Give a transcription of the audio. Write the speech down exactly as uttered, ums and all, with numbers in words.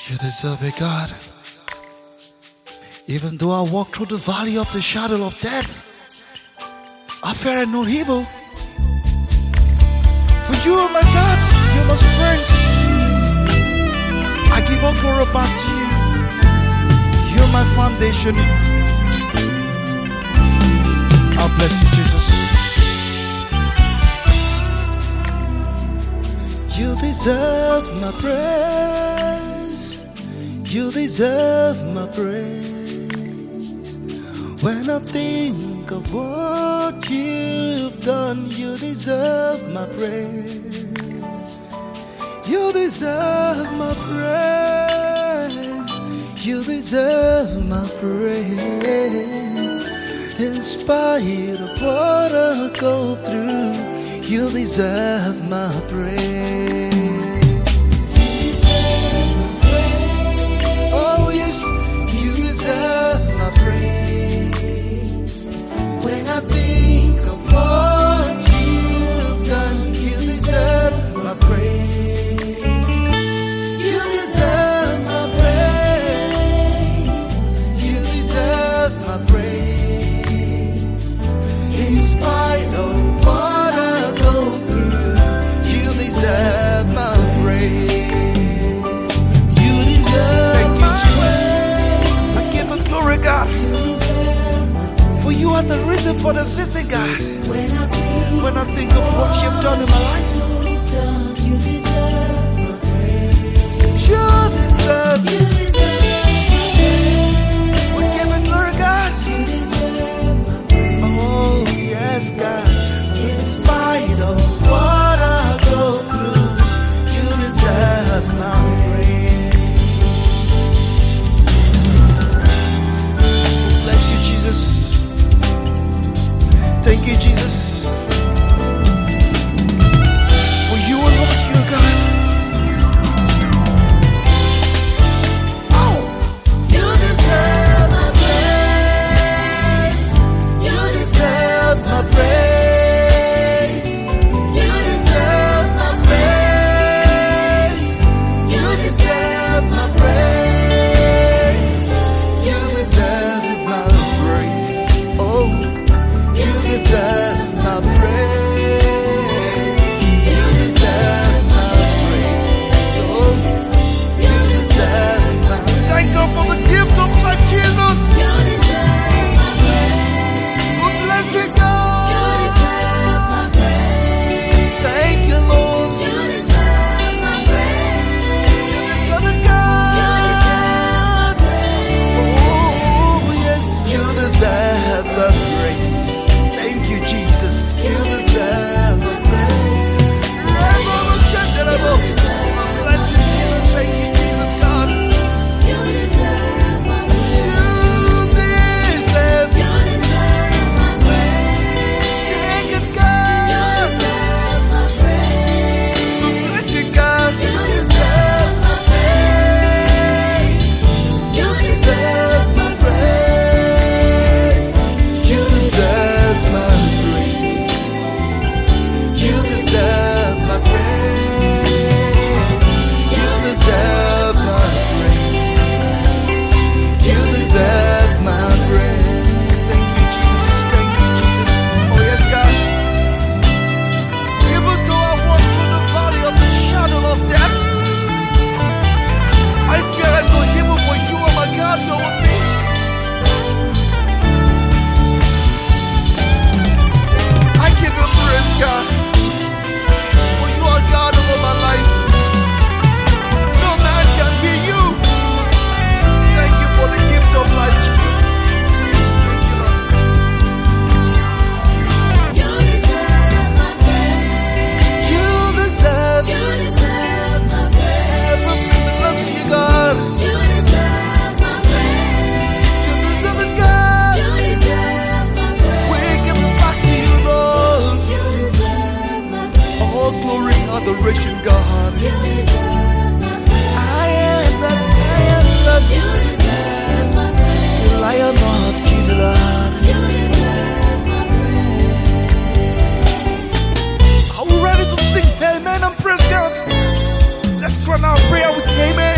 You deserve it, God. Even though I walk through the valley of the shadow of death, I fear no evil. For you are my God, you are my strength. I give all glory back to you. You're my foundation. I bless you, Jesus. You deserve my praise. You deserve my praise. When I think of what you've done, you deserve my praise. You deserve my praise. You deserve my praise. In spite of what I go through, you deserve my praise. You deserve my praise. Oh yes, you deserve my praise. When I think of what you've done, you deserve my praise. You deserve my praise. You deserve my praise. In spite of what I go through, you deserve my praise. You deserve Thank you, Jesus. I give you glory, God. For you are the reason for the season, God. When I think of what you've done in my life, you deserve my praise. You deserve You deserve We give you glory, God. You deserve my praise. Oh, yes, God. In spite of what I go through, you deserve my praise. Bless you, Jesus. Thank you, Jesus. For you are Lord, you are God. Oh! You deserve my praise. You deserve my praise. You deserve my praise. You deserve my praise. You deserve my praise. Oh, you deserve my praise. You deserve my praise. Oh, you deserve my Thank God for the gift of life, Jesus. You deserve my praise. Oh, bless you, God. You deserve my praise. Thank you, Lord. You deserve my praise. You deserve it, God. You deserve my praise. Oh, yes, you deserve my praise. Thank you, Jesus. You deserve my praise. Bless you, Jesus. Thank you, Jesus, God. You deserve my praise. You deserve. You deserve my praise. Thank you, God. You deserve my praise. Bless you, God. You deserve my praise. You deserve my praise. You deserve my praise. You deserve my praise. You deserve my praise. You deserve my praise. Thank you, Jesus. Thank you, Jesus. Oh, yes, God. Even though I walk through the valley of the shadow of death, I fear no evil, for you are my God, you're with me. I give you praise, God. For you are God over my life. No man can be you. Thank you for the gift of life, Jesus. Thank you, Lord. You deserve my praise. You deserve. You deserve my praise. Everything belongs to you, God. You deserve my praise. You deserve it, God. You deserve my praise. We give it back to you, Lord. You deserve my praise. All glory and adoration, God. You deserve my praise. I am that I am loved. You deserve my praise. The Lion of Judah. You deserve my praise. Are we ready to sing amen and praise God? Let's crown our prayer with amen.